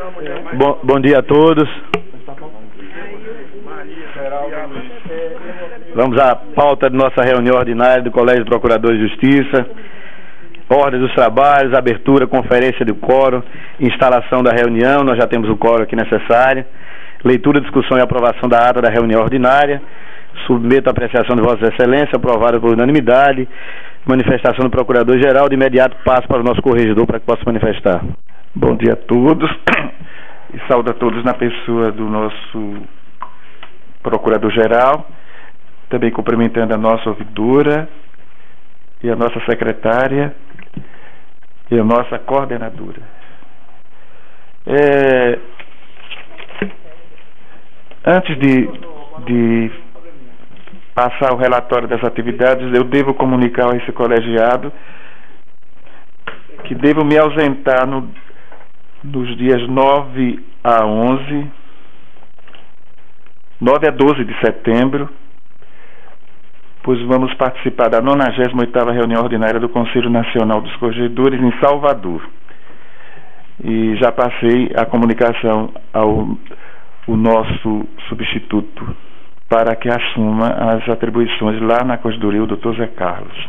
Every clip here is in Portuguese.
Bom dia a todos. Vamos à pauta de nossa reunião ordinária do Colégio de Procuradores de Justiça. Ordem dos trabalhos, abertura, conferência do quórum, instalação da reunião, nós já temos o quórum aqui necessário. Leitura, discussão e aprovação da ata da reunião ordinária. Submeto a apreciação de Vossa Excelência, aprovada por unanimidade. Manifestação do Procurador-Geral, de imediato passo para o nosso corregedor para que possa manifestar. Bom dia a todos e saúdo a todos na pessoa do nosso Procurador-Geral, também cumprimentando a nossa ouvidora e a nossa secretária e a nossa coordenadora. Antes de passar o relatório das atividades, eu devo comunicar a esse colegiado que devo me ausentar nos dias 9 a 12 de setembro, pois vamos participar da 98ª reunião ordinária do Conselho Nacional dos Corregedores em Salvador. E já passei a comunicação ao nosso substituto para que assuma as atribuições lá na Corregedoria, o Dr. Zé Carlos.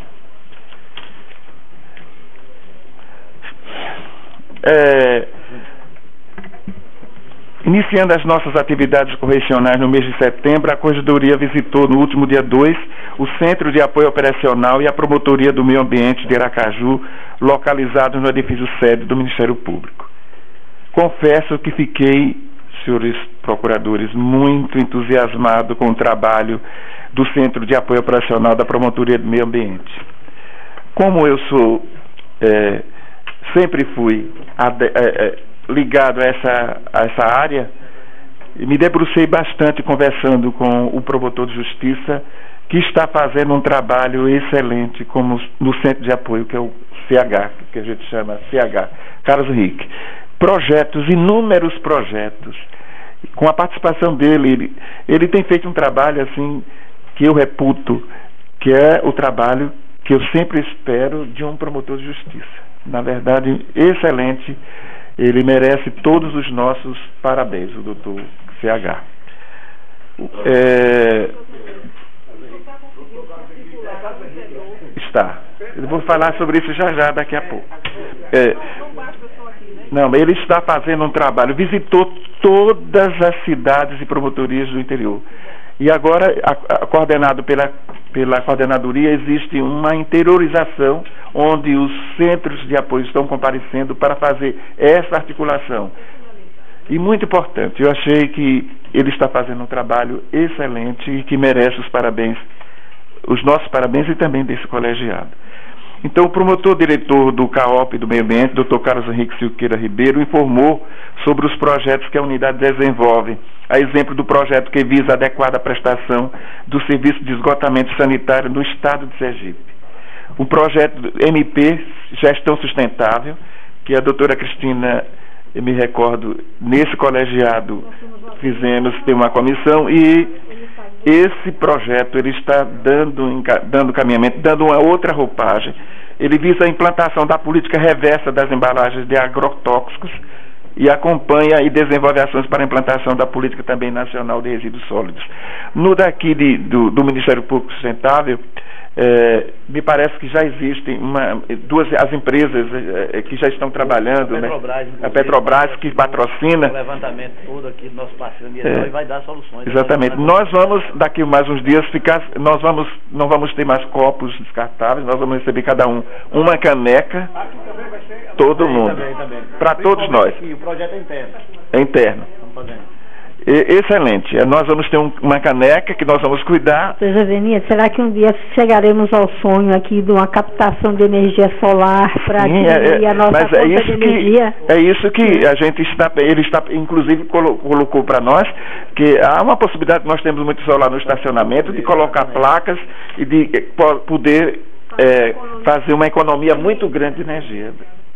Iniciando as nossas atividades correcionais no mês de setembro, a Corregedoria visitou no último dia 2 o Centro de Apoio Operacional e a Promotoria do Meio Ambiente de Aracaju, localizados no edifício sede do Ministério Público. Confesso que fiquei, senhores procuradores, muito entusiasmado com o trabalho do Centro de Apoio Operacional da Promotoria do Meio Ambiente. Como eu sempre fui ligado a essa área, me debrucei bastante conversando com o promotor de justiça, que está fazendo um trabalho excelente como no Centro de Apoio, que é o CH, que a gente chama CH, Carlos Henrique. Inúmeros projetos, com a participação dele, ele tem feito um trabalho assim que eu reputo, que é o trabalho que eu sempre espero de um promotor de justiça. Na verdade, excelente. Ele merece todos os nossos parabéns, o doutor CH. Está. Eu vou falar sobre isso já daqui a pouco. Não, ele está fazendo um trabalho, visitou todas as cidades e promotorias do interior. E agora, coordenado pela coordenadoria, existe uma interiorização onde os centros de apoio estão comparecendo para fazer essa articulação. E muito importante, eu achei que ele está fazendo um trabalho excelente e que merece os parabéns, os nossos parabéns e também desse colegiado. Então, o promotor-diretor do CAOP do Meio Ambiente, Dr. Carlos Henrique Silqueira Ribeiro, informou sobre os projetos que a unidade desenvolve, a exemplo do projeto que visa a adequada prestação do serviço de esgotamento sanitário no estado de Sergipe. O projeto MP Gestão Sustentável, que a doutora Cristina, eu me recordo, nesse colegiado fizemos, tem uma comissão, e esse projeto ele está dando caminhamento, dando uma outra roupagem. Ele visa a implantação da política reversa das embalagens de agrotóxicos e acompanha e desenvolve ações para a implantação da política também nacional de resíduos sólidos. No daqui do Ministério Público Sustentável, me parece que já existem as empresas que já estão trabalhando, a Petrobras que patrocina o levantamento todo aqui do nosso parceiro ambiental e vai dar soluções. Exatamente. Nós vamos, daqui mais uns dias, não vamos ter mais copos descartáveis, nós vamos receber cada um uma caneca, todo mundo, para todos nós. E o projeto é interno. É interno. Estamos fazendo. Excelente. Nós vamos ter uma caneca que nós vamos cuidar. Doutor Zenias, será que um dia chegaremos ao sonho aqui de uma captação de energia solar para diminuir a nossa conta de energia? É isso que a gente ele está, inclusive, colocou para nós, que há uma possibilidade, nós temos muito solar no estacionamento, de colocar placas e de poder fazer uma economia muito grande de energia.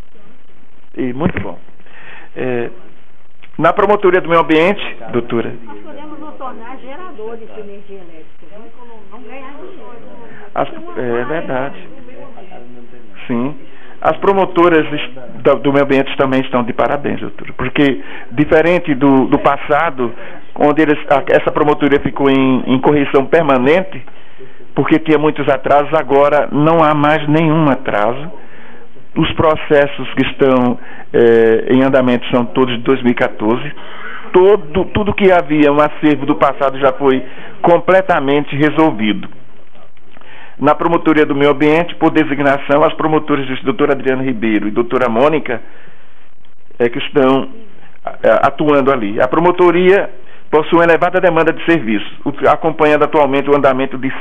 E muito bom. Na Promotoria do Meio Ambiente, doutora. Nós podemos nos tornar geradores de energia elétrica, vamos ganhar dinheiro. É verdade. Sim. As promotoras do meio ambiente também estão de parabéns, doutora, porque diferente do passado, onde essa promotoria ficou em correção permanente, porque tinha muitos atrasos, agora não há mais nenhum atraso. Os processos que estão em andamento são todos de 2014. Tudo que havia um acervo do passado já foi completamente resolvido. Na promotoria do meio ambiente, por designação, as promotoras doutora Adriana Ribeiro e doutora Mônica que estão atuando ali. A promotoria possui uma elevada demanda de serviços, acompanhando atualmente o andamento de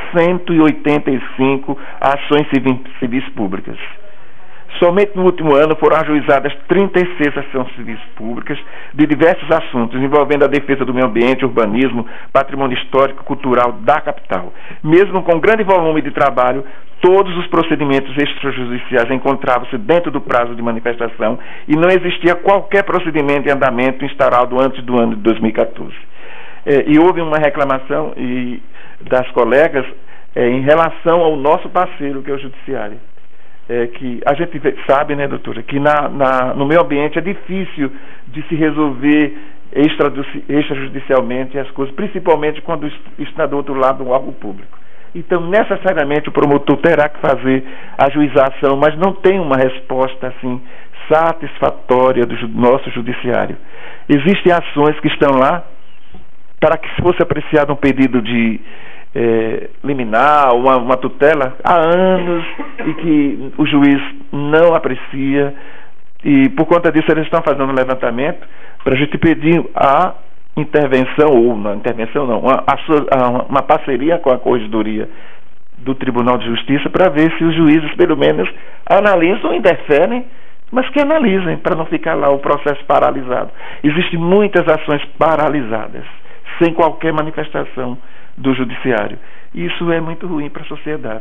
185 ações civis públicas. Somente no último ano foram ajuizadas 36 ações civis públicas de diversos assuntos, envolvendo a defesa do meio ambiente, urbanismo, patrimônio histórico, cultural da capital. Mesmo com grande volume de trabalho, todos os procedimentos extrajudiciais encontravam-se dentro do prazo de manifestação e não existia qualquer procedimento em andamento instaurado antes do ano de 2014. E houve uma reclamação das colegas em relação ao nosso parceiro, que é o Judiciário. Que a gente sabe, né, doutora, que no meio ambiente é difícil de se resolver extrajudicialmente as coisas, principalmente quando está do outro lado um órgão público. Então, necessariamente, o promotor terá que fazer a ajuização, mas não tem uma resposta assim satisfatória do nosso judiciário. Existem ações que estão lá para que, se fosse apreciado um pedido de liminar, uma tutela, há anos e que o juiz não aprecia, e por conta disso eles estão fazendo um levantamento para a gente pedir a intervenção, ou não intervenção não, uma parceria com a Corregedoria do Tribunal de Justiça para ver se os juízes pelo menos analisam, interferem, mas que analisem, para não ficar lá o processo paralisado. Existem muitas ações paralisadas, sem qualquer manifestação do judiciário. Isso é muito ruim para a sociedade.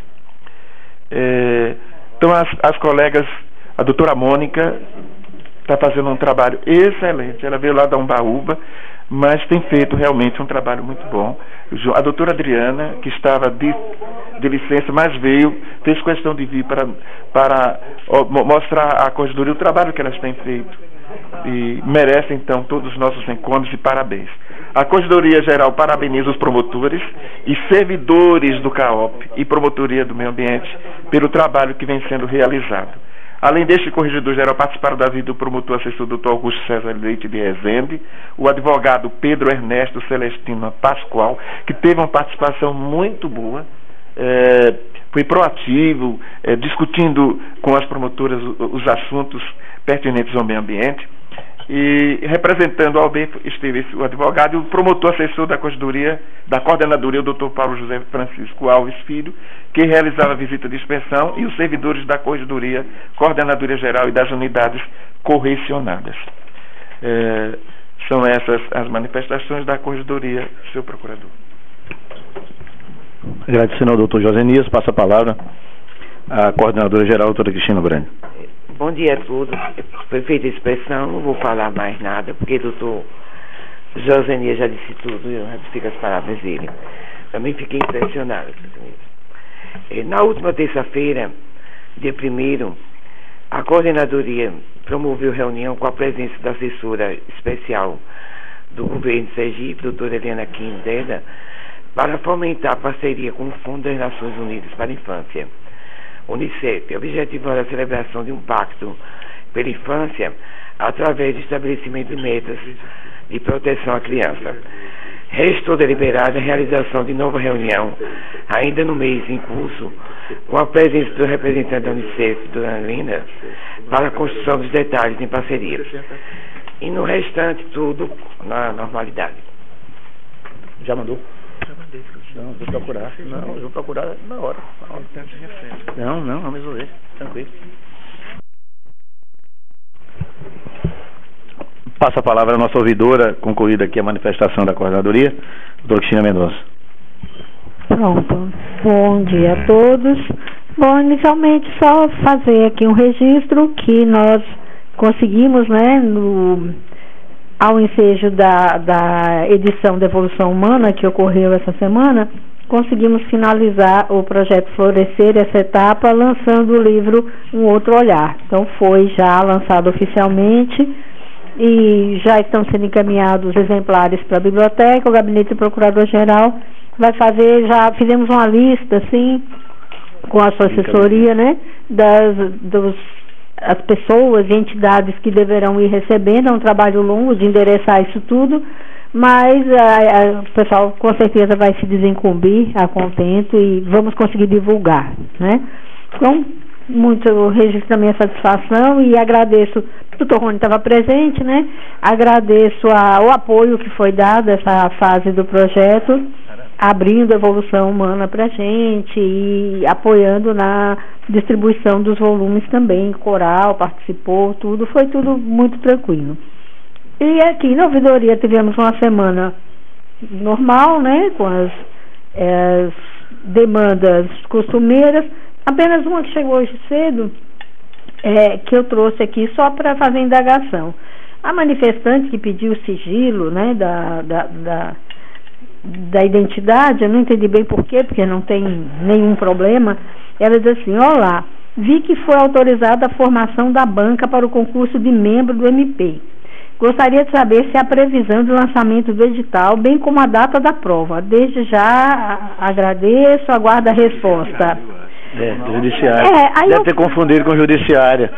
Então as colegas, a doutora Mônica está fazendo um trabalho excelente. Ela veio lá da Umbaúba, mas tem feito realmente um trabalho muito bom. A doutora Adriana, que estava de licença, mas fez questão de vir para mostrar à Corregedoria o trabalho que elas têm feito. E merece, então, todos os nossos encontros e parabéns. A Corregedoria Geral parabeniza os promotores e servidores do CAOP e Promotoria do Meio Ambiente pelo trabalho que vem sendo realizado. Além deste corregedor geral, participaram da vida o promotor assessor Dr. Augusto César Leite de Rezende, o advogado Pedro Ernesto Celestino Pascoal, que teve uma participação muito boa, foi proativo, discutindo com as promotoras os assuntos pertinentes ao meio ambiente. E representando ao bem esteve o advogado e o promotor assessor da Corregedoria, da Coordenadoria, o Dr. Paulo José Francisco Alves Filho, que realizava a visita de inspeção, e os servidores da Corregedoria, Coordenadoria Geral e das unidades correcionadas. São essas as manifestações da Corregedoria, senhor procurador. Agradecendo ao doutor Josenias, passa a palavra à Coordenadora Geral, doutora Cristina Brandi. Bom dia a todos. Foi feita a inspeção, não vou falar mais nada, porque o doutor Josenias já disse tudo e eu ratifico as palavras dele. Também fiquei impressionado. Na última terça-feira, dia 1º, a Coordenadoria promoveu reunião com a presença da assessora especial do governo de Sergipe, doutora Helena Quindeda, para fomentar a parceria com o Fundo das Nações Unidas para a Infância, Unicef, objetivando a celebração de um pacto pela infância através do estabelecimento de metas de proteção à criança. Restou deliberada a realização de nova reunião, ainda no mês em curso, com a presença do representante da Unicef, dona Lina, para a construção dos detalhes em parceria. E no restante, tudo na normalidade. Já mandou? Já mandei, não, vou procurar. Não, eu vou procurar na hora. Não, vamos resolver. Tranquilo. Passa a palavra à nossa ouvidora, concluída aqui a manifestação da Coordenadoria, doutora Cristina Mendonça. Pronto. Bom dia a todos. Bom, inicialmente só fazer aqui um registro que nós conseguimos, né, ao ensejo da edição da Evolução Humana, que ocorreu essa semana, conseguimos finalizar o projeto Florescer, essa etapa, lançando o livro Um Outro Olhar. Então foi já lançado oficialmente e já estão sendo encaminhados dos para a biblioteca. O gabinete do Procurador-Geral vai fazer, já fizemos uma lista, assim, com a sua assessoria, né, as pessoas e entidades que deverão ir recebendo. É um trabalho longo de endereçar isso tudo, mas o pessoal com certeza vai se desincumbir a contento e vamos conseguir divulgar, né? Então, eu registro a minha satisfação e agradeço, o Dr. Rony estava presente, né? Agradeço o apoio que foi dado a essa fase do projeto, abrindo a evolução humana para a gente e apoiando na distribuição dos volumes também. Coral participou, foi tudo muito tranquilo. E aqui na ouvidoria tivemos uma semana normal, né, com as demandas costumeiras. Apenas uma que chegou hoje cedo, que eu trouxe aqui só para fazer indagação. A manifestante que pediu sigilo, né, da identidade, eu não entendi bem por quê, porque não tem nenhum problema. Ela diz assim: olá, vi que foi autorizada a formação da banca para o concurso de membro do MP. Gostaria de saber se há previsão de lançamento do edital, bem como a data da prova. Desde já agradeço, aguardo a resposta. Do judiciário. Deve ter confundido com judiciária.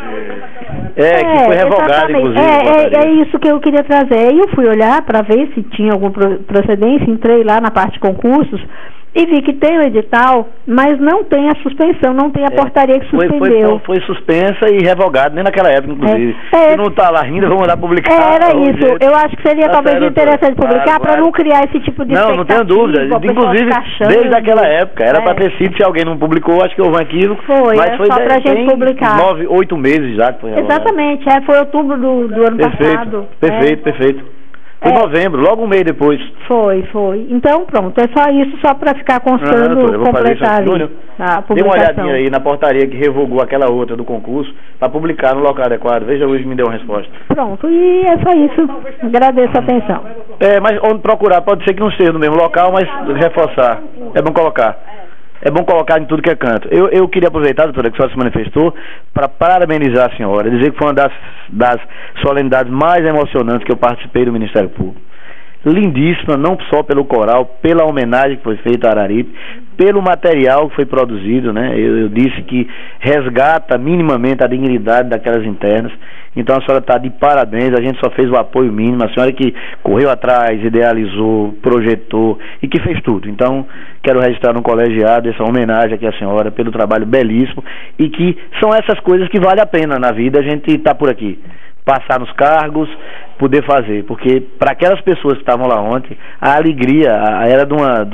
Que foi revogado, inclusive. É isso que eu queria trazer. Eu fui olhar para ver se tinha alguma procedência, entrei lá na parte de concursos e vi que tem o edital, mas não tem a suspensão, não tem a portaria que suspendeu. Foi suspensa e revogada, nem naquela época, inclusive. Se não está lá ainda, vamos mandar publicar. Era isso. Eu acho que seria talvez interessante publicar para não criar esse tipo de expectativa. Não tenho dúvida. Inclusive, desde aquela época. Era para ter sido, se alguém não publicou, acho que houve um equívoco. Mas foi só para a gente publicar. 8 meses já que foi revogado. Exatamente. Foi outubro do ano passado. Perfeito. Foi novembro, logo um mês depois. Foi. Então, pronto, é só isso, só para ficar constando, completar ali a publicação. Dê uma olhadinha aí na portaria que revogou aquela outra do concurso, para publicar no local adequado. Veja, hoje me deu uma resposta. Pronto, e é só isso. Agradeço a atenção. Mas onde procurar, pode ser que não seja no mesmo local, mas reforçar. É bom colocar. É bom colocar em tudo que é canto. Eu queria aproveitar, doutora, que a senhora se manifestou, para parabenizar a senhora, dizer que foi uma das solenidades mais emocionantes que eu participei do Ministério Público. Lindíssima, não só pelo coral, pela homenagem que foi feita a Araripe, pelo material que foi produzido, né? Eu disse que resgata minimamente a dignidade daquelas internas. Então a senhora está de parabéns, a gente só fez o apoio mínimo, a senhora que correu atrás, idealizou, projetou e que fez tudo. Então quero registrar no colegiado essa homenagem aqui à senhora pelo trabalho belíssimo e que são essas coisas que vale a pena na vida a gente estar por aqui. Passar nos cargos, poder fazer, porque para aquelas pessoas que estavam lá ontem, a alegria era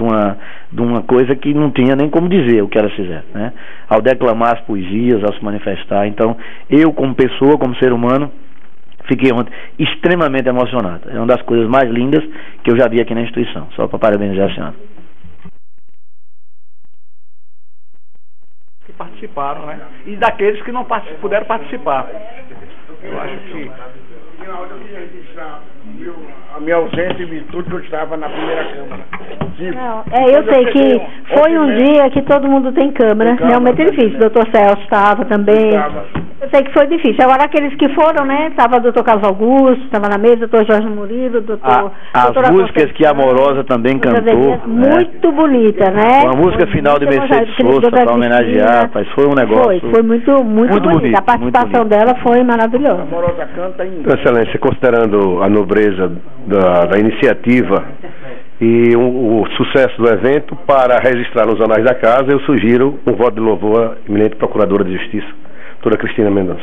de uma coisa que não tinha nem como dizer o que elas fizeram, né? Ao declamar as poesias, ao se manifestar. Então, eu como pessoa, como ser humano, fiquei ontem extremamente emocionado. É uma das coisas mais lindas que eu já vi aqui na instituição. Só para parabenizar a senhora. Que participaram, né? E daqueles que não puderam participar. Eu acho que a minha ausência em virtude que eu estava na primeira Câmara. Eu sei que foi um dia que todo mundo tem câmara, realmente difícil. O doutor Celso estava também. Eu sei que foi difícil. Agora aqueles que foram, né? Estava o doutor Carlos Augusto, estava na mesa, o doutor Jorge Murilo, as músicas que a Amorosa também cantou. Muito bonita, né? A música final de Mercedes Souza para homenagear, rapaz, foi um negócio. Foi muito bonita. A participação dela foi maravilhosa. A Amorosa canta ainda. Excelência, considerando a nobreza da iniciativa e o sucesso do evento, para registrar nos anais da casa, eu sugiro um voto de louvor à eminente Procuradora de Justiça, doutora Cristina Mendonça.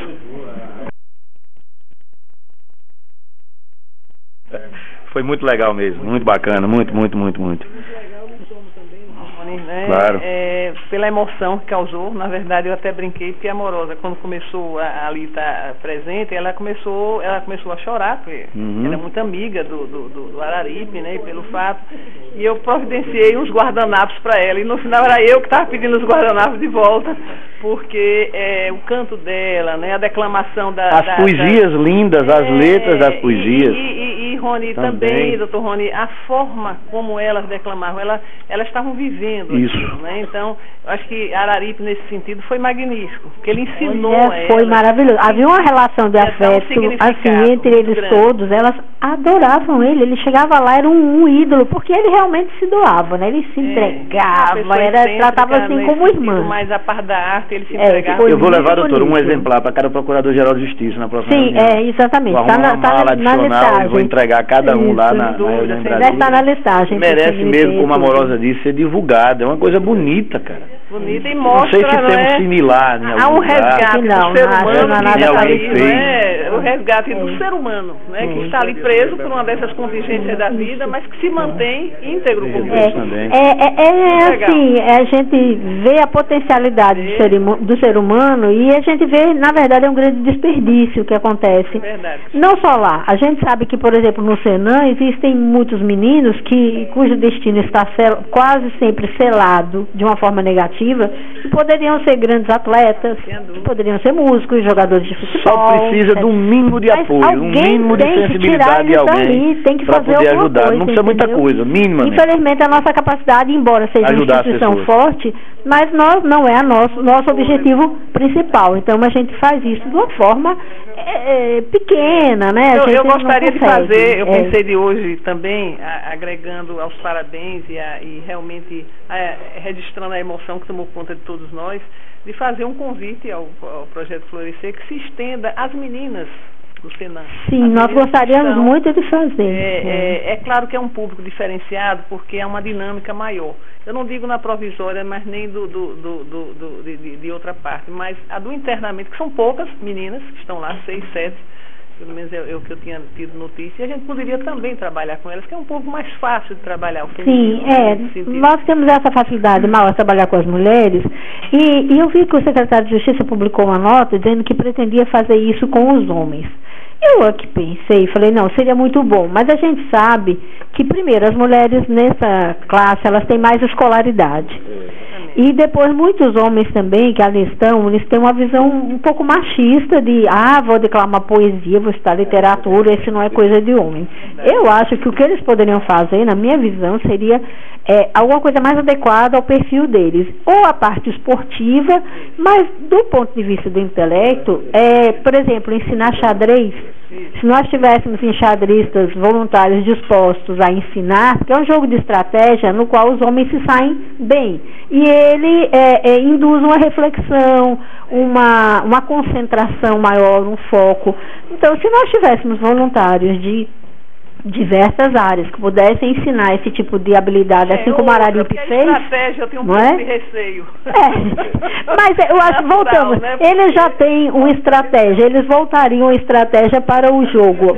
Foi muito legal mesmo, muito bacana, muito. Né? Claro. Pela emoção que causou, na verdade eu até brinquei, porque a Amorosa, quando começou a ali estar presente, ela começou a chorar, porque ela é muito amiga do Araripe, né, e pelo fato, e eu providenciei uns guardanapos para ela, e no final era eu que estava pedindo os guardanapos de volta, porque o canto dela, né, a declamação as poesias lindas, as letras das poesias. E Rony também, doutor Rony, a forma como elas declamavam, elas estavam vivendo isso, aquilo, né? Então, eu acho que Araripe, nesse sentido, foi magnífico, porque ele ensinou a elas. Foi maravilhoso. Havia uma relação de afeto, assim, entre eles todos, elas adoravam ele chegava lá, era um ídolo, porque ele realmente se doava, né? Ele se entregava, tratava assim como irmã. Mas a par da arte, ele se entregava. Eu vou levar, doutor, um exemplar para cada procurador-geral de justiça na próxima reunião. Exatamente. Está na listagem. Vou entregar a cada um lá na reunião em Brasília. Está na listagem. Merece mesmo, como a Amorosa disse, ser divulgado. É uma coisa bonita, cara. Bonita e mostra, não sei se temos similar em algum lugar. Há um resgate do ser humano, o resgate do ser humano, né? Que está ali preso por uma dessas contingências da vida, mas que se mantém íntegro como assim, a gente vê a potencialidade do ser humano e a gente vê, na verdade, é um grande desperdício que acontece. Não só lá. A gente sabe que, por exemplo, no Senan existem muitos meninos cujo destino está quase sempre selado de uma forma negativa, que poderiam ser grandes atletas, que poderiam ser músicos, jogadores de futebol. Só precisa de um mínimo de apoio, um mínimo de sensibilidade de alguém para poder ajudar. Não precisa muita coisa, minimamente. Infelizmente, a nossa capacidade, embora seja uma instituição forte, mas não é nosso objetivo principal. Então, a gente faz isso de uma forma pequena, né? Eu gostaria de fazer, eu pensei de hoje também, agregando aos parabéns e realmente registrando a emoção que tomou conta de todos nós, de fazer um convite ao Projeto Florescer que se estenda às meninas do Senan. Sim, nós gostaríamos muito de fazer. É claro que é um público diferenciado, porque é uma dinâmica maior. Eu não digo na provisória, mas nem de outra parte, mas a do internamento, que são poucas meninas, que estão lá, 6, 7, pelo menos é o que eu tinha tido notícia, e a gente poderia também trabalhar com elas, que é um pouco mais fácil de trabalhar o feminino. Sim, nós temos essa facilidade maior de trabalhar com as mulheres, e eu vi que o secretário de Justiça publicou uma nota dizendo que pretendia fazer isso com os homens. Eu aqui pensei, falei, não, seria muito bom, mas a gente sabe que, primeiro, as mulheres nessa classe, elas têm mais escolaridade. E depois muitos homens também que ali estão, eles têm uma visão um pouco machista de, vou declamar poesia, vou estudar literatura, isso não é coisa de homem. Eu acho que o que eles poderiam fazer, na minha visão, seria alguma coisa mais adequada ao perfil deles. Ou a parte esportiva, mas do ponto de vista do intelecto, por exemplo, ensinar xadrez. Se nós tivéssemos enxadristas voluntários dispostos a ensinar, que é um jogo de estratégia no qual os homens se saem bem. E ele induz uma reflexão, uma concentração maior, um foco. Então, se nós tivéssemos voluntários de diversas áreas que pudessem ensinar esse tipo de habilidade, assim como a Araripe fez. Estratégia, eu tenho um pouco de receio. Mas eu acho, voltamos, né? Eles já têm uma estratégia, eles voltariam a estratégia para o jogo.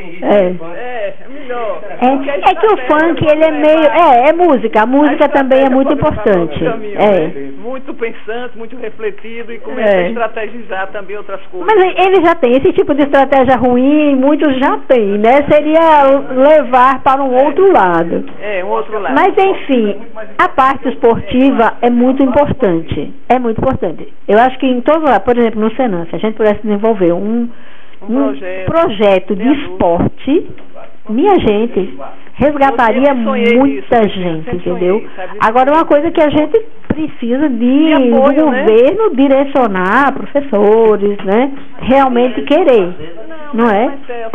Melhor. É que o funk, ele é meio, é música, a música também é muito importante. Muito pensante, muito refletido e começa a estrategizar também outras coisas. Mas ele já tem esse tipo de estratégia ruim, muitos já têm, né? Seria levar para um outro lado. Um outro lado. Mas, enfim, a parte esportiva é muito importante. É muito importante. Eu acho que em todo lado, por exemplo, no Senan, se a gente pudesse desenvolver um projeto de esporte, minha gente, resgataria muita gente, entendeu? Agora, uma coisa que a gente precisa do governo direcionar professores, né? Realmente querer. Não é?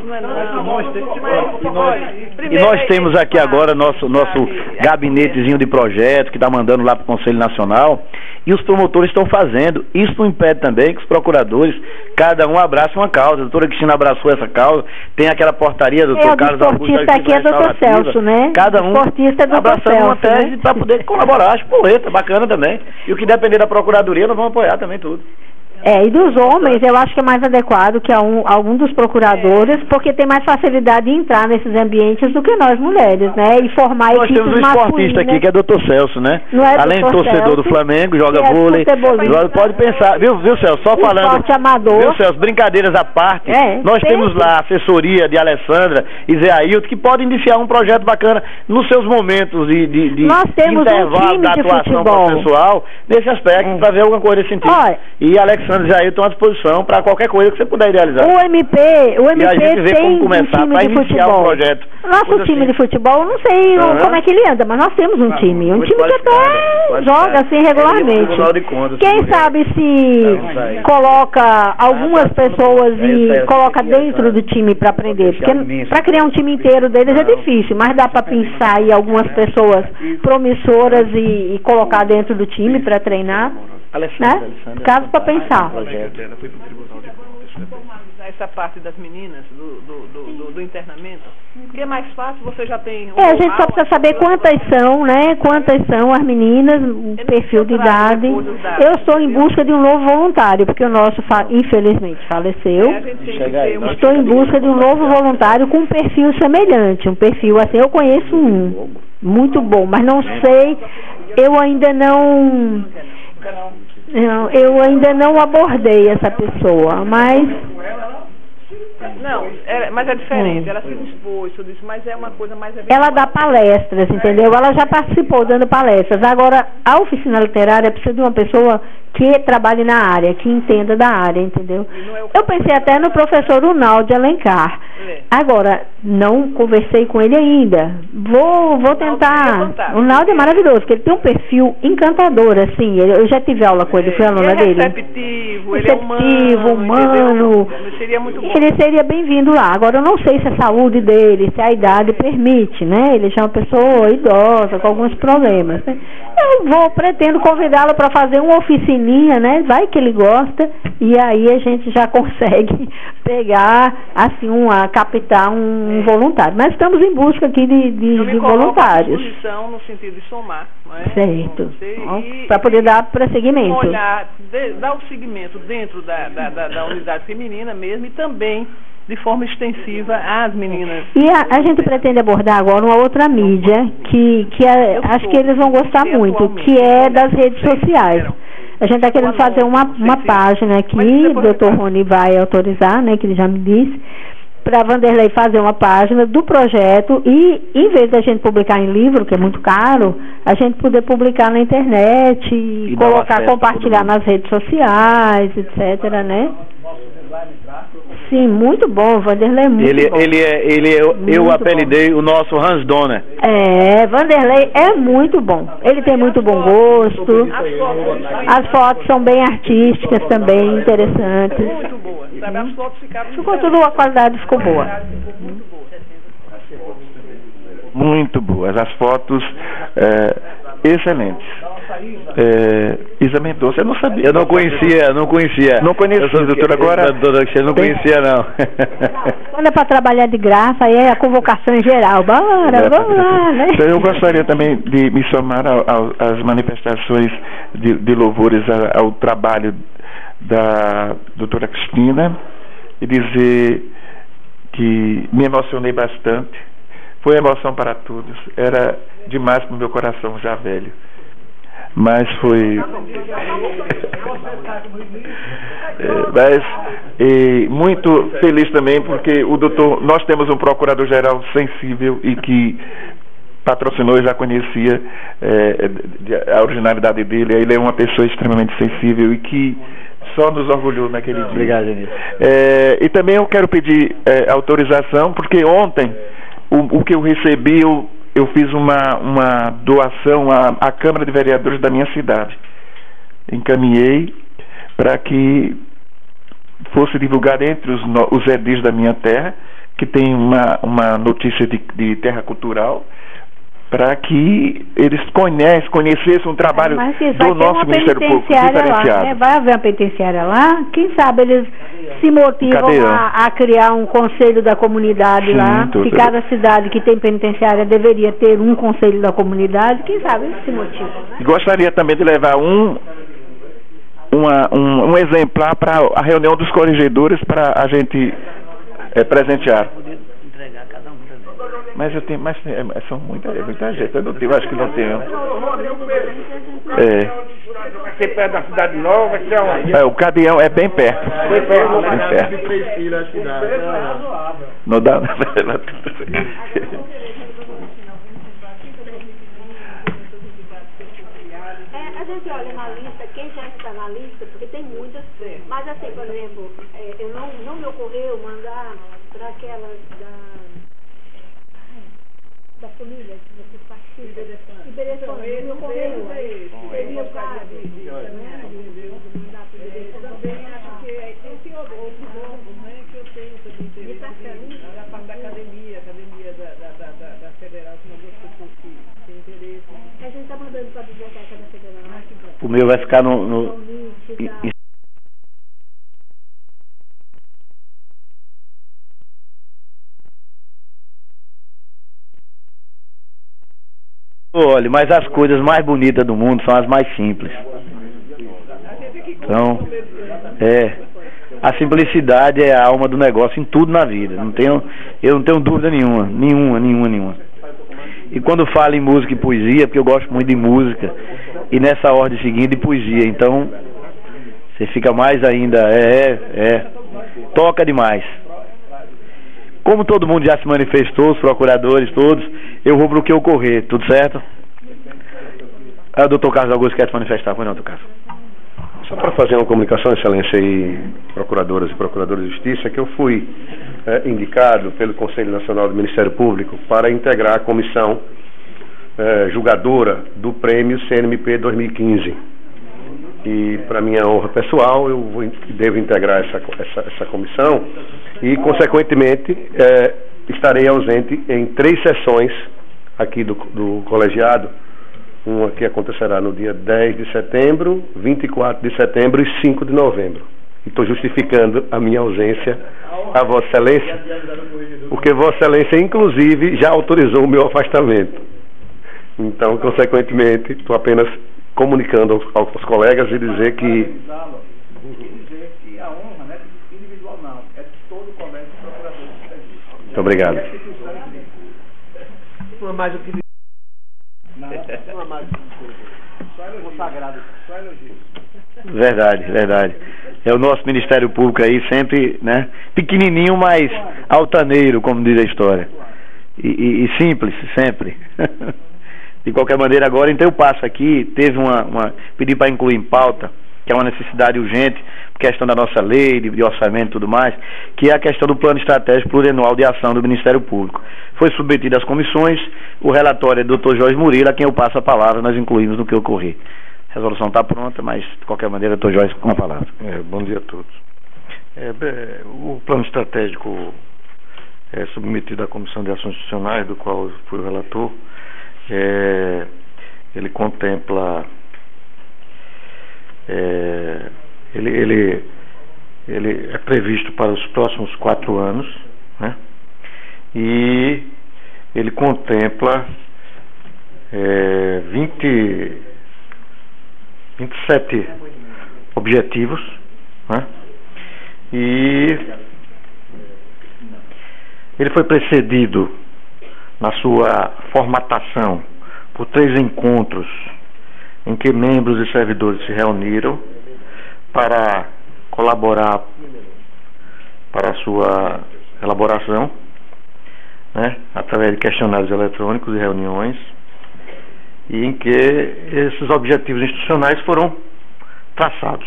E nós temos aqui agora nosso gabinetezinho de projeto que está mandando lá para o Conselho Nacional, e os promotores estão fazendo. Isso não impede também que os procuradores, cada um abrace uma causa. A doutora Cristina abraçou essa causa, tem aquela portaria do doutor Carlos Augusto. O esportista aqui é doutor Celso, né? Cada um abraçando uma tese para poder colaborar. Acho porreta, bacana também. E o que depender da procuradoria, nós vamos apoiar também tudo. E dos homens, eu acho que é mais adequado que algum dos procuradores, porque tem mais facilidade de entrar nesses ambientes do que nós mulheres, né? E formar equipes masculinas. Nós temos um esportista aqui que é doutor Celso, né? Além de torcedor do Flamengo, joga vôlei. Pode pensar, viu Celso? Só falando. Esporte amador. Viu, Celso? Brincadeiras à parte. Nós temos lá a assessoria de Alessandra e Zé Ailton, que podem iniciar um projeto bacana nos seus momentos de intervalo da atuação processual, nesse aspecto, para ver alguma coisa nesse sentido. E Alexandre Alessandro e Jair estão à disposição para qualquer coisa que você puder idealizar. O MP E a gente vê tem como começar um time para de iniciar futebol. o projeto. Nosso Coisa time assim. de futebol, eu não sei como é que ele anda, mas nós temos um time. Um time que até joga assim regularmente. Tribunal de Contas, Quem sabe se coloca algumas pessoas e coloca dentro do time para aprender. Porque para criar um time inteiro deles é difícil, mas dá para pensar aí algumas pessoas promissoras e colocar dentro do time para treinar, né? Caso para pensar. Essa parte das meninas do internamento, porque é mais fácil, você já tem... A gente só precisa saber quantas são, né? Quantas são as meninas, o perfil de idade. Eu estou em busca de um novo voluntário, porque o nosso, infelizmente, faleceu. Estou em busca de um novo voluntário com um perfil semelhante, um perfil assim, eu conheço um, muito bom, mas não sei, eu ainda não abordei essa pessoa, mas... Não, mas é diferente, ela se dispôs, tudo isso, mas é uma coisa mais... Ela dá palestras, entendeu? Ela já participou dando palestras. Agora, a oficina literária precisa de uma pessoa que trabalhe na área, que entenda da área, entendeu? Eu pensei até no professor Unaldo Alencar. Agora, não conversei com ele ainda. Vou tentar. O Unaldo é maravilhoso, porque ele tem um perfil encantador, assim. Eu já tive aula com ele, fui aluna dele. Receptivo, ele é humano. Ele seria bem-vindo lá. Agora, eu não sei se a saúde dele, se a idade permite, né? Ele já é uma pessoa idosa, com alguns problemas, né? Eu pretendo convidá-lo para fazer uma oficininha, né? Vai que ele gosta, e aí a gente já consegue pegar, assim, captar um voluntário. Mas estamos em busca aqui de voluntários. No sentido de somar, não é? Certo. Para poder dar prosseguimento. Olhar, dar o seguimento dentro da unidade feminina mesmo, e também de forma extensiva às meninas. E a gente pretende abordar agora uma outra mídia que acho que eles vão gostar muito, que é das redes sociais. A gente está querendo fazer uma página aqui, o Dr. Rony vai autorizar, né, que ele já me disse, para Vanderlei fazer uma página do projeto e, em vez da gente publicar em livro, que é muito caro, a gente poder publicar na internet e colocar, compartilhar nas redes sociais, etc., né? Sim, muito bom, o Vanderlei é muito bom. Eu apelidei o nosso Hans Donner. Vanderlei é muito bom. Ele tem muito bom gosto. As fotos são bem artísticas também, interessantes. Muito boa. Sabe, as fotos ficou tudo, a qualidade ficou boa. Muito boas. As fotos excelentes. Isa Mendonça, eu não sabia. Eu não conhecia. Não conhecia, doutor, agora... Eu não conhecia, não. Quando é para trabalhar de graça, aí é a convocação em geral. Vamos lá, né? Então, eu gostaria também de me somar às manifestações de louvores ao trabalho da doutora Cristina e dizer que me emocionei bastante. Foi emoção para todos. Era demais para o meu coração já velho. Mas foi muito feliz também porque nós temos um procurador-geral sensível e que patrocinou, eu já conhecia a originalidade dele. Ele é uma pessoa extremamente sensível e que só nos orgulhou naquele dia. Obrigado, Genilson. E também eu quero pedir autorização, porque ontem o que eu recebi, eu fiz uma doação à Câmara de Vereadores da minha cidade. Encaminhei para que fosse divulgado entre os edis da minha terra, que tem uma notícia de terra cultural, para que eles conhecessem o trabalho do nosso Ministério Público diferenciado. Lá, vai haver uma penitenciária lá, quem sabe eles se motivam a criar um conselho da comunidade lá, que cada cidade que tem penitenciária deveria ter um conselho da comunidade, quem sabe eles se motivam. Né? Gostaria também de levar um exemplar para a reunião dos corregedores para a gente presentear. Mas eu tenho, são muita gente. Eu não tenho, acho que não tenho. Você perto da Cidade Nova, que é onde? O Cadeão é bem perto. Bem perto. Não dá. A gente olha na lista quem já está na lista, porque tem muitas, mas assim, por exemplo, eu não me ocorreu mandar para aquelas da família que vocês participam. Ibereção, não me ocorreu. Seria o caso de mandar para o também acho que esse outro órgão, né, que eu tenho também interesse da parte da academia da federal, que algumas pessoas que têm interesse. A gente está mandando para a biblioteca da federal. O meu vai ficar no Olha, mas as coisas mais bonitas do mundo são as mais simples. Então, a simplicidade é a alma do negócio em tudo na vida. Eu não tenho dúvida nenhuma. E quando falo em música e poesia, porque eu gosto muito de música, e nessa ordem seguinte de poesia, então você fica mais ainda, toca demais. Como todo mundo já se manifestou, os procuradores todos, eu vou para o que ocorrer, tudo certo? O doutor Carlos Augusto quer se manifestar, foi não, doutor Carlos? Só para fazer uma comunicação, excelência, e procuradoras e procuradores de justiça, que eu fui indicado pelo Conselho Nacional do Ministério Público para integrar a comissão julgadora do prêmio CNMP 2015. E, para minha honra pessoal, eu devo integrar essa comissão e, consequentemente, estarei ausente em 3 sessões aqui do colegiado. Uma que acontecerá no dia 10 de setembro, 24 de setembro e 5 de novembro. E estou justificando a minha ausência a Vossa Excelência, porque Vossa Excelência, inclusive, já autorizou o meu afastamento. Então, consequentemente, estou apenas comunicando aos colegas e dizer que... a honra, né, individual não, é de todo o colégio de procuradores de serviço. Muito obrigado. Não é mais o que... Não é mais o que... Só elogio. Sagrado, só elogio. Verdade. É o nosso Ministério Público aí, sempre, né, pequenininho, mas altaneiro, como diz a história. E simples, sempre. De qualquer maneira, agora, então eu passo aqui, teve pedi para incluir em pauta, que é uma necessidade urgente, questão da nossa lei, de orçamento e tudo mais, que é a questão do plano estratégico plurianual de ação do Ministério Público. Foi submetido às comissões, o relatório é do Dr. Jorge Murilo, a quem eu passo a palavra, nós incluímos no que ocorrer. A resolução está pronta, mas, de qualquer maneira, Dr. Jorge, com a palavra. Bom dia a todos. O plano estratégico é submetido à Comissão de Ações Institucionais, do qual eu fui o relator. Ele contempla, ele é previsto para os próximos 4 anos, né? E ele contempla 27 objetivos, né? E ele foi precedido na sua formatação por 3 encontros em que membros e servidores se reuniram para colaborar para a sua elaboração, né, através de questionários eletrônicos e reuniões, e em que esses objetivos institucionais foram traçados.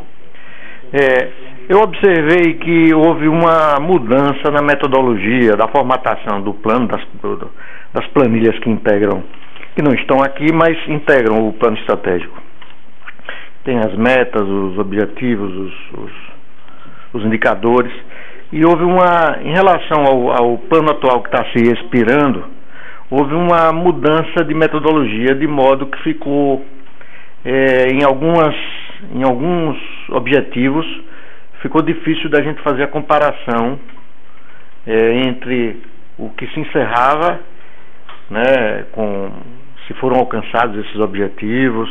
Eu observei que houve uma mudança na metodologia da formatação do plano, das planilhas que integram, que não estão aqui, mas integram o plano estratégico. Tem as metas, os objetivos, os indicadores, e houve em relação ao plano atual que está se expirando, houve uma mudança de metodologia, de modo que ficou, em alguns objetivos, ficou difícil da gente fazer a comparação entre o que se encerrava, né, se foram alcançados esses objetivos,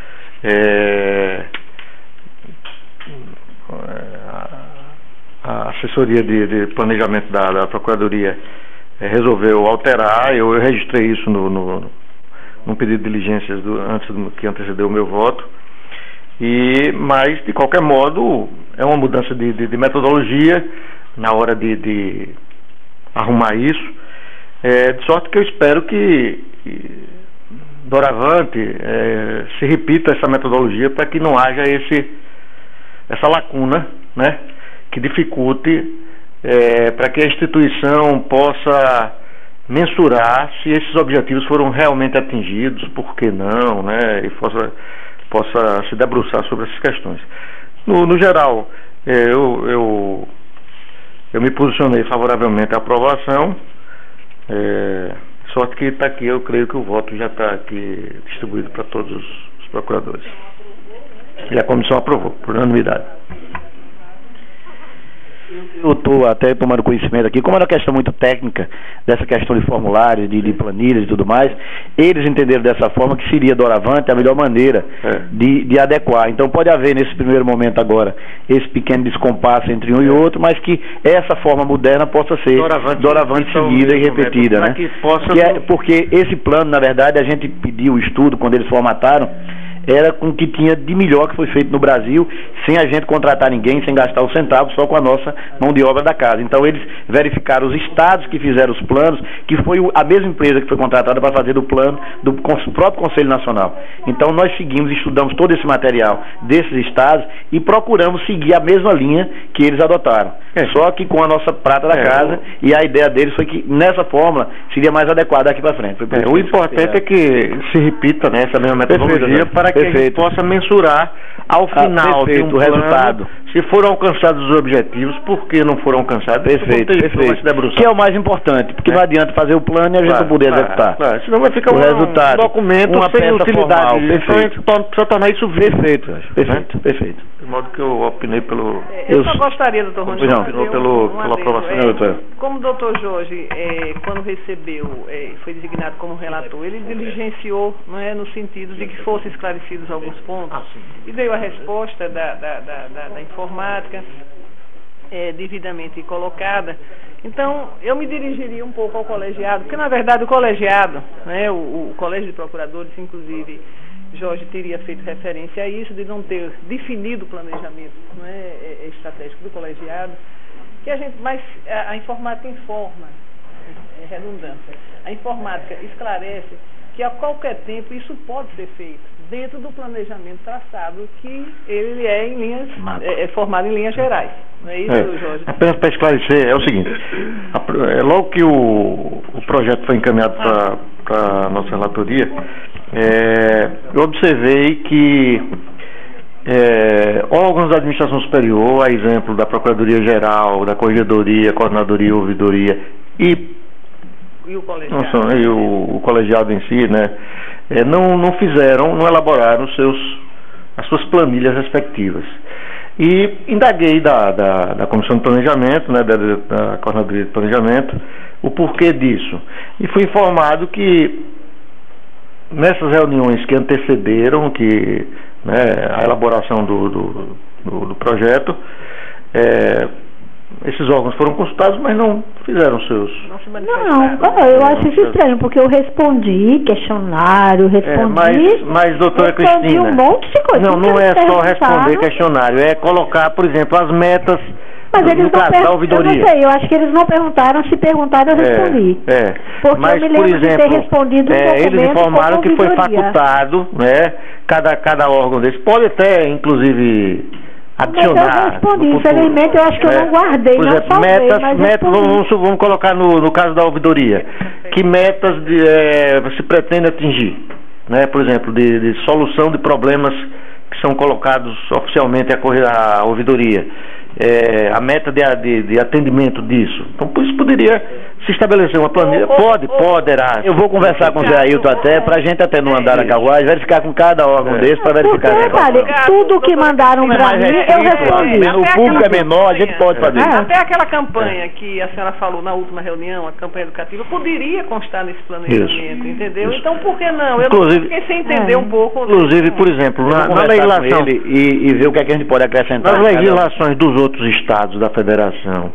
a assessoria de planejamento da Procuradoria resolveu alterar. Eu registrei isso num pedido de diligências que antecedeu o meu voto. Mas, de qualquer modo, é uma mudança de metodologia na hora de arrumar isso. De sorte que eu espero que doravante, se repita essa metodologia para que não haja essa lacuna, né, que dificulte para que a instituição possa mensurar se esses objetivos foram realmente atingidos, por que não, né, e possa se debruçar sobre essas questões. No geral, eu me posicionei favoravelmente à aprovação, sorte que está aqui, eu creio que o voto já está aqui distribuído para todos os procuradores. E a comissão aprovou, por unanimidade. Eu estou até tomando conhecimento aqui, como era uma questão muito técnica, dessa questão de formulários, de planilhas e tudo mais, eles entenderam dessa forma que seria doravante a melhor maneira de adequar. Então pode haver nesse primeiro momento agora esse pequeno descompasso entre um e outro, mas que essa forma moderna possa ser doravante seguida e repetida, né? Porque esse plano, na verdade, a gente pediu o estudo quando eles formataram, era com o que tinha de melhor que foi feito no Brasil, sem a gente contratar ninguém, sem gastar um centavo, só com a nossa mão de obra da casa. Então eles verificaram os estados que fizeram os planos, que foi a mesma empresa que foi contratada para fazer do plano do próprio Conselho Nacional. Então nós seguimos, estudamos todo esse material desses estados e procuramos seguir a mesma linha que eles adotaram. Só que com a nossa prata da casa, e a ideia deles foi que nessa fórmula seria mais adequada daqui para frente. O importante é que se repita, né, essa mesma metodologia para que a gente possa mensurar ao final de um plano, resultado. Se foram alcançados os objetivos, por que não foram alcançados? Perfeito. Que é o mais importante, porque não adianta fazer o plano e a gente não poder executar. Senão vai ficar um documento sem utilidade. Então a gente precisa tornar isso vivo. Perfeito. De modo que eu opinei pelo... Eu só gostaria, doutor Rony, pela aprovação. Como o doutor Jorge, quando recebeu, foi designado como relator, ele diligenciou, não é, no sentido de que fossem esclarecidos alguns pontos, e deu a resposta da informática devidamente colocada. Então, eu me dirigiria um pouco ao colegiado, porque, na verdade, o colegiado, né, o Colégio de Procuradores, inclusive, Jorge teria feito referência a isso, de não ter definido o planejamento, não é, estratégico do colegiado, que mas a informática informa, redundância, a informática esclarece que a qualquer tempo isso pode ser feito dentro do planejamento traçado, que ele é formado em linhas gerais. Não é isso, Jorge? Apenas para esclarecer, é o seguinte, logo que o projeto foi encaminhado para a nossa relatoria, eu observei que órgãos da administração superior, a exemplo da Procuradoria-Geral, da Corregedoria, Coordenadoria, Ouvidoria e o colegiado em si, né, não elaboraram as suas planilhas respectivas. E indaguei da Comissão de Planejamento, né, da Coordenadoria de Planejamento, o porquê disso. E fui informado que nessas reuniões que antecederam a elaboração do projeto, esses órgãos foram consultados, mas não fizeram seus... eu acho isso estranho, porque eu respondi questionário, mas doutora Cristina, um monte de coisa. Não é só responder questionário, é colocar, por exemplo, as metas. Mas eles no caso da ouvidoria. Eu não sei, eu acho que eles não perguntaram, se perguntaram eu respondi. Porque mas, eu me lembro por exemplo, de ter respondido um documento. Eles informaram que foi facultado, né, cada órgão desse, pode até, inclusive, adicionar. Mas eu respondi, infelizmente eu acho que eu não guardei, por exemplo, não salvei, metas, vamos colocar no caso da ouvidoria, que metas se pretende atingir, né, por exemplo, de solução de problemas que são colocados oficialmente à ouvidoria. A meta de atendimento disso. Então, por isso poderia se estabelecer uma planilha. Poderá. Eu vou conversar com o Zé Ailton até, para a gente até não andar na carruagem, verificar com cada órgão desse, para verificar. Tudo que mandaram para mim, eu respondi. O público é menor, a gente pode fazer. Até aquela campanha que a senhora falou na última reunião, a campanha educativa, poderia constar nesse planejamento, entendeu? Então, por que não? Eu não fiquei sem entender um pouco. Inclusive, por exemplo, na legislação... E ver o que a gente pode acrescentar. Nas legislações dos outros estados da federação,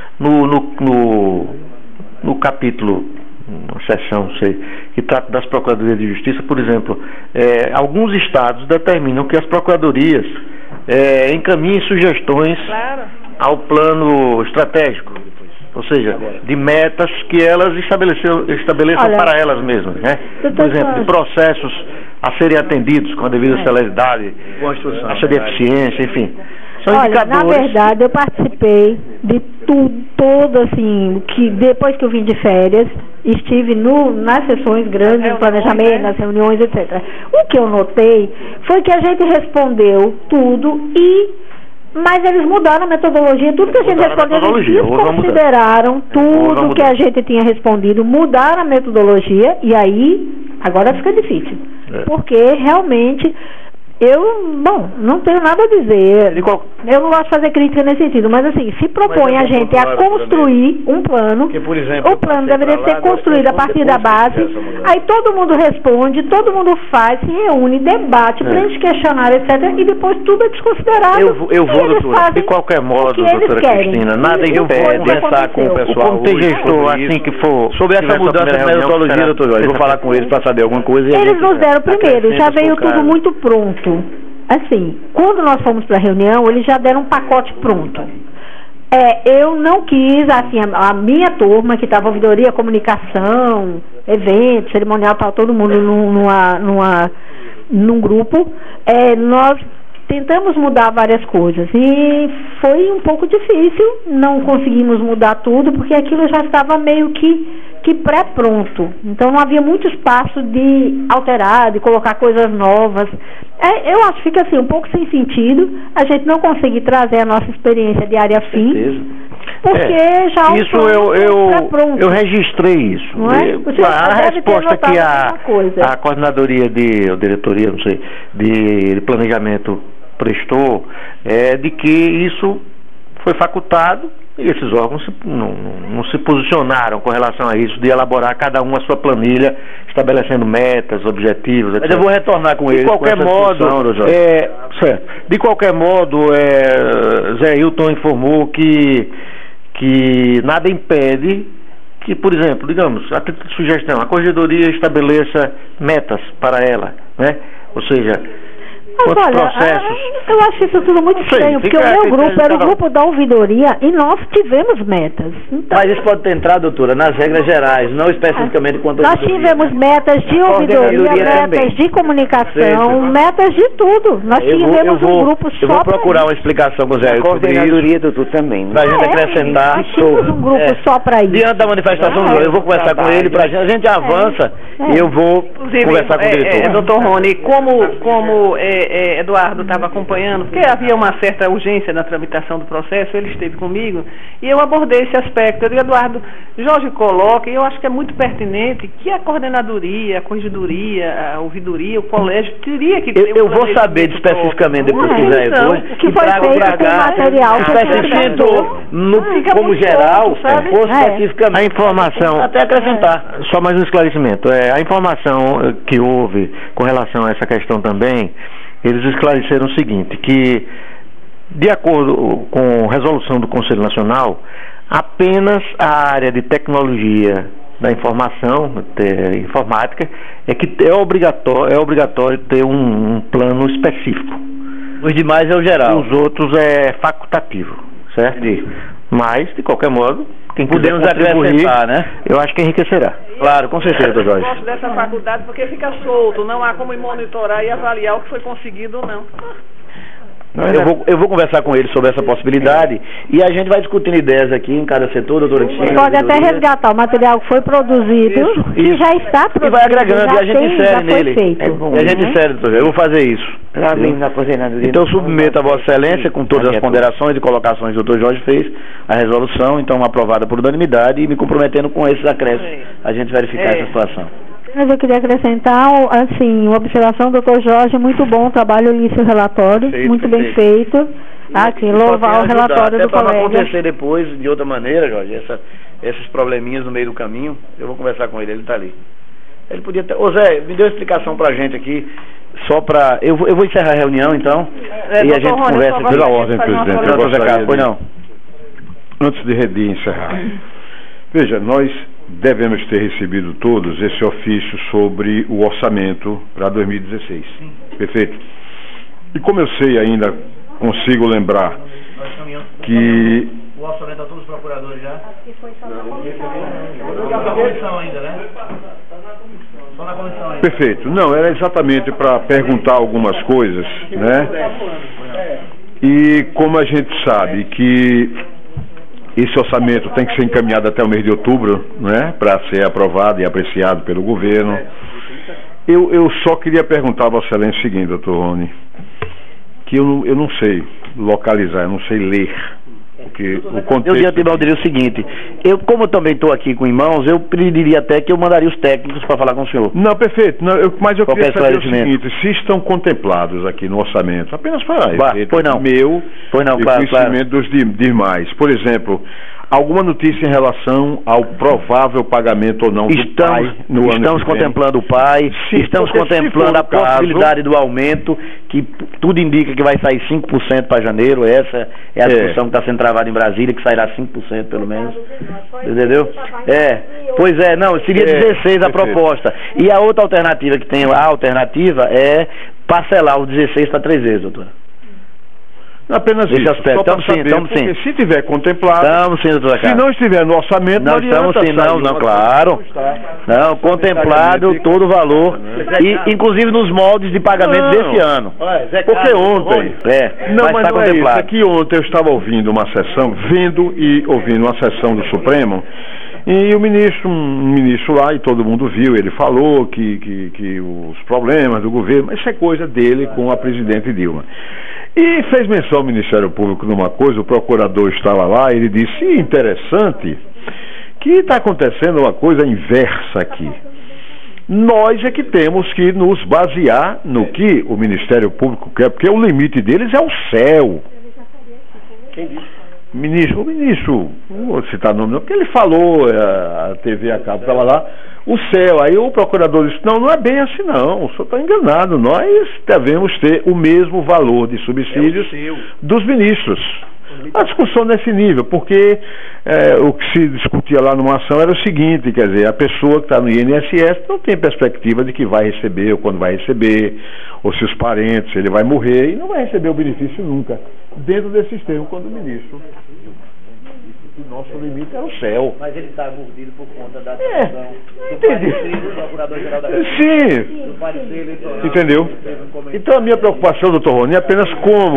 no capítulo, seção, não sei, que trata das procuradorias de justiça, por exemplo, alguns estados determinam que as procuradorias encaminhem sugestões ao plano estratégico. ou seja, de metas que elas estabeleçam Olha, para elas mesmas, né? Por exemplo, de processos a serem atendidos com a devida celeridade, taxa de eficiência, enfim. São olha, indicadores. na verdade, eu participei de todo, assim, que depois que eu vim de férias, estive nas sessões grandes do planejamento, nas reuniões, etc. O que eu notei foi que a gente respondeu tudo mas eles mudaram a metodologia, tudo que a gente respondeu, eles desconsideraram tudo que a gente tinha respondido, mudaram a metodologia, e aí, agora fica difícil. Porque realmente, não tenho nada a dizer, eu não gosto de fazer crítica nesse sentido, mas assim, se propõe a gente a construir um plano, que, por exemplo, o plano deveria ser construído a partir da base, aí todo mundo responde, todo mundo faz, se reúne, debate, preenche questionário, etc, e depois tudo é desconsiderado. Eu vou, doutora, de qualquer modo, doutora Cristina, nada impede conversar com o pessoal, o comitê gestor, assim que for, sobre essa mudança de metodologia, doutor Jorge, vou falar com eles para saber alguma coisa. Eles nos deram primeiro, já veio tudo muito pronto. Assim, quando nós fomos para a reunião, eles já deram um pacote pronto. Eu não quis, assim, a minha turma, que estava ouvidoria, comunicação, evento, cerimonial, tal, todo mundo num grupo, nós tentamos mudar várias coisas e foi um pouco difícil, não conseguimos mudar tudo, porque aquilo já estava meio que pré-pronto, então não havia muito espaço de alterar, de colocar coisas novas. Eu acho que fica assim, um pouco sem sentido a gente não conseguir trazer a nossa experiência de área fim, porque já isso eu registrei isso. Não é? A resposta que a coordenadoria ou diretoria, não sei, de planejamento prestou é de que isso foi facultado e esses órgãos não se posicionaram com relação a isso, de elaborar cada um a sua planilha, estabelecendo metas, objetivos, etc. Mas eu vou retornar com eles. De qualquer modo, de qualquer modo, Zé Hilton informou que nada impede que, por exemplo, digamos, a sugestão, a corregedoria estabeleça metas para ela, né? Ou seja, quantos processos... Eu acho isso tudo muito estranho, porque o meu grupo era o grupo da ouvidoria e nós tivemos metas. Então, mas isso pode entrar, doutora, nas regras gerais, não especificamente quanto a ouvidoria. Nós tivemos metas de ouvidoria, metas de comunicação, metas de tudo. Nós tivemos um grupo só. Eu vou procurar uma explicação com o Zé Hilton. Coordenadoria do também. Para a gente acrescentar. Nós tínhamos um grupo só para isso. Diante da manifestação, eu vou conversar com ele, a gente avança e eu vou conversar com o diretor. Doutor Rony, como Eduardo estava acompanhando, porque havia uma certa urgência na tramitação do processo, ele esteve comigo, e eu abordei esse aspecto. Eu digo, Eduardo, Jorge coloca, e eu acho que é muito pertinente, que a coordenadoria, a corregedoria, a ouvidoria, o colégio, teria que ter eu vou saber especificamente, depois que quiser, que foi feito com material como geral, ou especificamente. A informação, até acrescentar. Só mais um esclarecimento, a informação que houve com relação a essa questão também, eles esclareceram o seguinte, que de acordo com a resolução do Conselho Nacional, apenas a área de tecnologia da informação, informática, é que é obrigatório ter um plano específico. Os demais é o geral. Os outros é facultativo, certo? Mas, de qualquer modo, quem podemos acrescentar, né? Eu acho que enriquecerá. Claro, com certeza, Jorge. Jorge. Eu gosto dessa faculdade porque fica solto, não há como monitorar e avaliar o que foi conseguido ou não. Eu vou conversar com ele sobre essa possibilidade e a gente vai discutindo ideias aqui em cada setor, doutora Cristina. Pode até resgatar o material que foi produzido e já está produzido. E vai agregando, e a gente insere nele. E a gente insere, doutor. Eu vou fazer isso. Então submeto a Vossa Excelência, com todas as ponderações e colocações que o doutor Jorge fez, a resolução, então aprovada por unanimidade, e me comprometendo com esses acréscimos, a gente verificar essa situação. Mas eu queria acrescentar, assim, uma observação do Dr. Jorge, muito bom o trabalho, eu li seu relatório, muito bem feito. Aqui, louvar o relatório do colega. Para não acontecer depois, de outra maneira, Jorge, esses probleminhas no meio do caminho, eu vou conversar com ele está ali. Ele podia ter... Ô Zé, me deu uma explicação pra gente aqui, só para... Eu vou encerrar a reunião, então, e a gente conversa. Pela ordem, presidente, eu gostaria antes de encerrar. Veja, nós devemos ter recebido todos esse ofício sobre o orçamento para 2016. Perfeito? E como eu sei ainda, consigo lembrar que o orçamento a todos os procuradores já? Aqui foi só na comissão ainda, né? Só na comissão ainda. Perfeito. Não, era exatamente para perguntar algumas coisas, né? E como a gente sabe que esse orçamento tem que ser encaminhado até o mês de outubro, né? Para ser aprovado e apreciado pelo governo. Eu só queria perguntar a Vossa Excelência o seguinte, doutor Rony, que eu não sei localizar, eu não sei ler. Porque o contexto... Eu diria o seguinte, como eu também estou aqui com irmãos, eu pediria até que eu mandaria os técnicos para falar com o senhor. Não, perfeito, mas eu queria saber o seguinte, se estão contemplados aqui no orçamento, apenas para efeito meu e conhecimento dos demais. Por exemplo, alguma notícia em relação ao provável pagamento ou não do PAI no ano que vem? Estamos contemplando o PAI, estamos contemplando a possibilidade do aumento, que tudo indica que vai sair 5% para janeiro. Essa é a discussão que está sendo travada em Brasília, que sairá 5% pelo menos. Entendeu? Pois é, não, seria 16 a proposta. E a outra alternativa que tem, a alternativa é parcelar os 16 para 3 vezes, doutora. Apenas esse isso. Aspecto. Estamos sim. Se tiver contemplado, sim, doutora Carla. Se não estiver no orçamento, não estamos sim, claro. Não, contemplado todo o valor, e inclusive nos moldes de pagamento desse ano. Porque ontem, mas não é isso, é que ontem eu estava ouvindo uma sessão, vendo e ouvindo uma sessão do Supremo, e o um ministro lá, e todo mundo viu, ele falou que os problemas do governo, isso é coisa dele com a presidente Dilma. E fez menção ao Ministério Público numa coisa, o procurador estava lá, ele disse, interessante, que está acontecendo uma coisa inversa aqui. Nós é que temos que nos basear no que o Ministério Público quer, porque o limite deles é o céu. Quem disse? O ministro, não vou citar o nome não, porque ele falou, a TV a cabo estava lá, o céu. Aí o procurador disse, não é bem assim não, o senhor está enganado, nós devemos ter o mesmo valor de subsídios dos ministros. A discussão nesse nível, porque o que se discutia lá numa ação era o seguinte, quer dizer, a pessoa que está no INSS não tem perspectiva de que vai receber, ou quando vai receber, ou se os parentes, ele vai morrer, e não vai receber o benefício nunca, dentro desse sistema, quando o ministro... O nosso limite era o céu. Mas ele está mordido por conta da decisão do parecer do Procurador-Geral da República. Sim. Do parecer eleitoral. Entendeu? Então a minha preocupação, doutor Rony, é apenas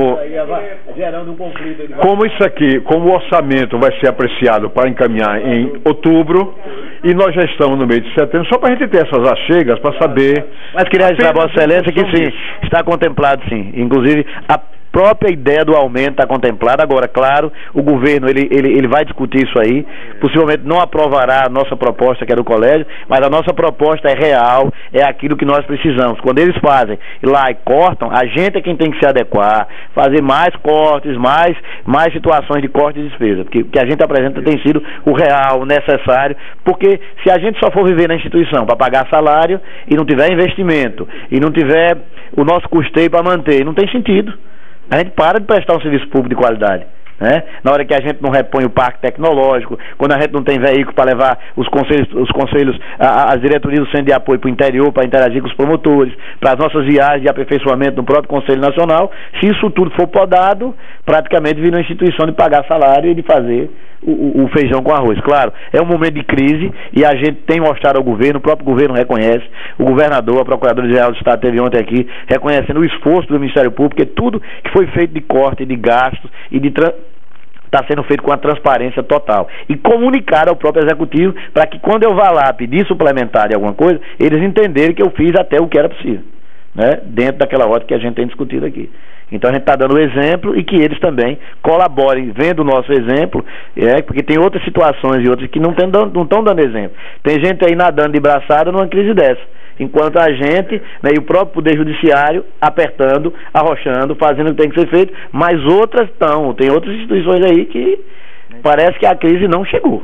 como isso aqui, como o orçamento vai ser apreciado para encaminhar em outubro, e nós já estamos no mês de setembro, só para a gente ter essas achegas, para saber... Mas queria registrar, Vossa Excelência, que sim, está contemplado sim, inclusive a própria ideia do aumento está contemplada. Agora, claro, o governo ele vai discutir isso aí, possivelmente não aprovará a nossa proposta, que é do colégio, mas a nossa proposta é real, é aquilo que nós precisamos. Quando eles fazem lá e cortam, a gente é quem tem que se adequar, fazer mais cortes, mais situações de corte e despesa, porque o que a gente apresenta tem sido o real, o necessário, porque se a gente só for viver na instituição para pagar salário e não tiver investimento, e não tiver o nosso custeio para manter, não tem sentido. A gente para de prestar um serviço público de qualidade, né? Na hora que a gente não repõe o parque tecnológico, quando a gente não tem veículo para levar os conselhos, as diretorias do centro de apoio para o interior, para interagir com os promotores, para as nossas viagens de aperfeiçoamento no próprio Conselho Nacional, se isso tudo for podado, praticamente vira uma instituição de pagar salário e de fazer o feijão com arroz. Claro, é um momento de crise e a gente tem mostrado ao governo, o próprio governo reconhece, o governador, a Procuradora-Geral do Estado teve ontem aqui, reconhecendo o esforço do Ministério Público, porque tudo que foi feito de corte, de gastos e de está sendo feito com a transparência total. E comunicar ao próprio Executivo para que quando eu vá lá pedir suplementar de alguma coisa, eles entenderem que eu fiz até o que era possível, né? Dentro daquela ótica que a gente tem discutido aqui. Então a gente está dando o exemplo e que eles também colaborem vendo o nosso exemplo, porque tem outras situações e outras que não estão dando exemplo. Tem gente aí nadando de braçada numa crise dessa, enquanto a gente, né, e o próprio Poder Judiciário apertando, arrochando, fazendo o que tem que ser feito, mas outras estão, tem outras instituições aí que parece que a crise não chegou,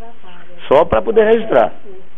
só para poder registrar.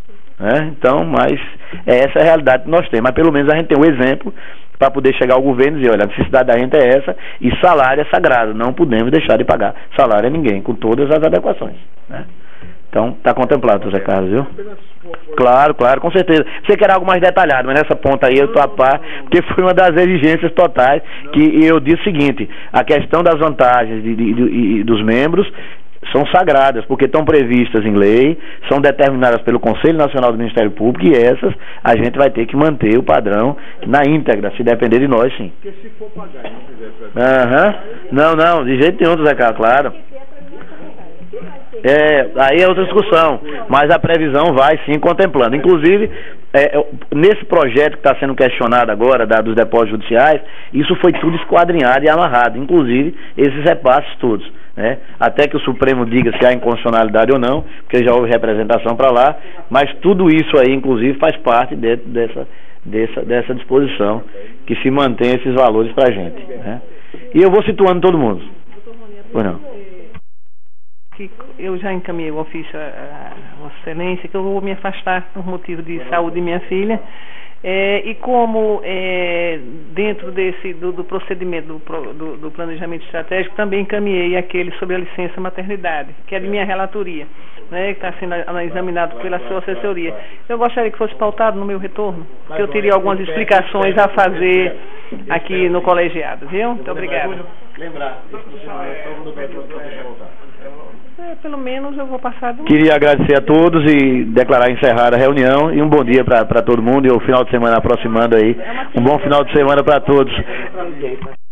Então, mas essa é a realidade que nós temos, mas pelo menos a gente tem um exemplo para poder chegar ao governo e dizer, olha, a necessidade da gente é essa e salário é sagrado, não podemos deixar de pagar salário a ninguém, com todas as adequações, né? Então, está contemplado, José Carlos, viu? Claro, com certeza. Você quer algo mais detalhado, mas nessa ponta aí eu estou a par, porque foi uma das exigências totais que eu disse o seguinte, a questão das vantagens dos membros são sagradas, porque estão previstas em lei, são determinadas pelo Conselho Nacional do Ministério Público, e essas a gente vai ter que manter o padrão na íntegra, se depender de nós, sim. Porque se for pagar e não fizer Não, de jeito nenhum, Zé Carlos, claro. Aí é outra discussão, mas a previsão vai sim contemplando. Inclusive, nesse projeto que está sendo questionado agora, dos depósitos judiciais, isso foi tudo esquadrinhado e amarrado, inclusive esses repasses todos, né? Até que o Supremo diga se há inconstitucionalidade ou não, porque já houve representação para lá, mas tudo isso aí, inclusive, faz parte dessa disposição que se mantém esses valores para a gente, né? E eu vou situando todo mundo. Pois não. Eu já encaminhei o ofício a Vossa Excelência, que eu vou me afastar por motivo de saúde de minha filha, e como dentro do procedimento do planejamento estratégico, também encaminhei aquele sobre a licença maternidade, que é de minha relatoria, né, que está sendo examinado pela sua assessoria. Eu gostaria que fosse pautado no meu retorno, porque eu teria algumas explicações a fazer aqui no colegiado, viu? Muito obrigada. Pelo menos eu vou passar. Queria agradecer a todos e declarar encerrada a reunião, e um bom dia para todo mundo, e o final de semana aproximando aí. Um bom final de semana para todos.